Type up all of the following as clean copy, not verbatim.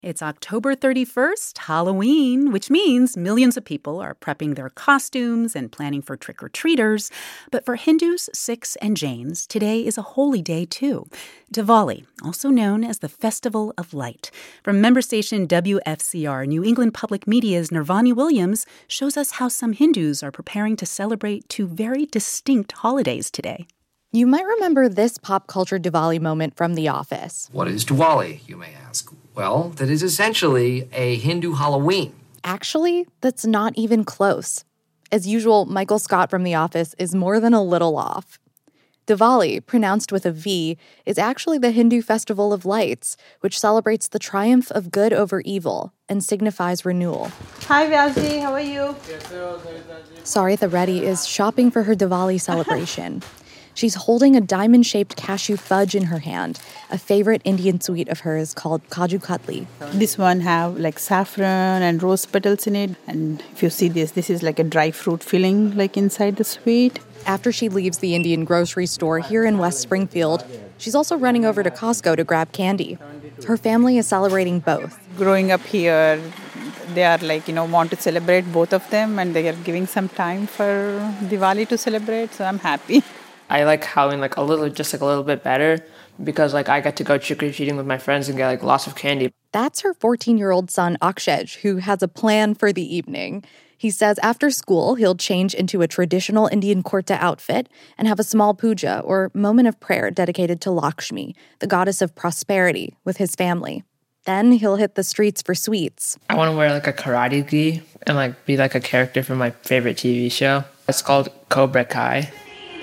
It's October 31st, Halloween, which means millions of people are prepping their costumes and planning for trick-or-treaters. But for Hindus, Sikhs, and Jains, today is a holy day, too. Diwali, also known as the Festival of Light. From member station WFCR, New England Public Media's Nirvani Williams shows us how some Hindus are preparing to celebrate two very distinct holidays today. You might remember this pop culture Diwali moment from The Office. What is Diwali, you may ask? Well, that is essentially a Hindu Halloween. Actually, that's not even close. As usual, Michael Scott from The Office is more than a little off. Diwali, pronounced with a V, is actually the Hindu festival of lights, which celebrates the triumph of good over evil and signifies renewal. Hi, Vyasji, how are you? Saritha Reddy is shopping for her Diwali celebration. She's holding a diamond-shaped cashew fudge in her hand, a favorite Indian sweet of hers called Kaju Katli. This one have like saffron and rose petals in it. And if you see this is like a dry fruit filling like inside the sweet. After she leaves the Indian grocery store here in West Springfield, she's also running over to Costco to grab candy. Her family is celebrating both. Growing up here, they are want to celebrate both of them, and they are giving some time for Diwali to celebrate, so I'm happy. I like Halloween a little bit better because I get to go trick-or-treating with my friends and get lots of candy. That's her 14-year-old son Akshej, who has a plan for the evening. He says after school, he'll change into a traditional Indian kurta outfit and have a small puja, or moment of prayer dedicated to Lakshmi, the goddess of prosperity, with his family. Then he'll hit the streets for sweets. I want to wear a karate gi and be a character from my favorite TV show. It's called Cobra Kai.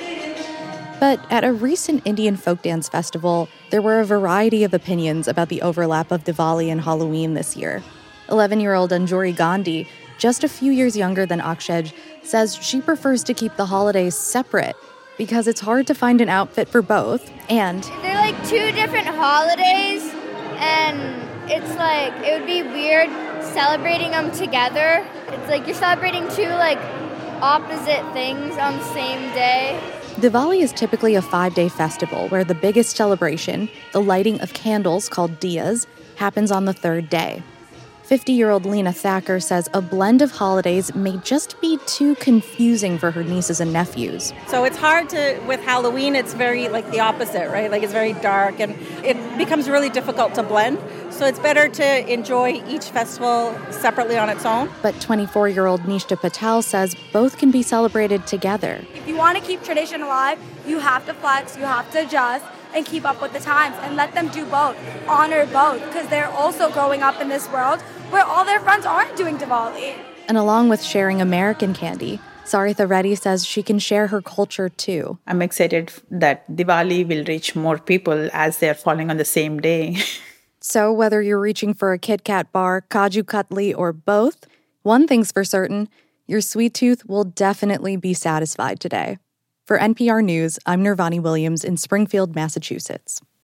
But at a recent Indian folk dance festival, there were a variety of opinions about the overlap of Diwali and Halloween this year. 11-year-old Anjuri Gandhi, just a few years younger than Akshej, says she prefers to keep the holidays separate because it's hard to find an outfit for both, and they're two different holidays, and it's it would be weird celebrating them together. It's you're celebrating two opposite things on the same day. Diwali is typically a 5-day festival where the biggest celebration, the lighting of candles called diyas, happens on the third day. 50-year-old Lena Thacker says a blend of holidays may just be too confusing for her nieces and nephews. So it's hard with Halloween, it's very the opposite, right? It's very dark and it becomes really difficult to blend. So it's better to enjoy each festival separately on its own. But 24-year-old Nishta Patel says both can be celebrated together. If you want to keep tradition alive, you have to flex, you have to adjust, and keep up with the times, and let them do both, honor both, because they're also growing up in this world where all their friends aren't doing Diwali. And along with sharing American candy, Saritha Reddy says she can share her culture too. I'm excited that Diwali will reach more people as they're falling on the same day. So whether you're reaching for a Kit Kat bar, Kaju Katli, or both, one thing's for certain, your sweet tooth will definitely be satisfied today. For NPR News, I'm Nirvani Williams in Springfield, Massachusetts.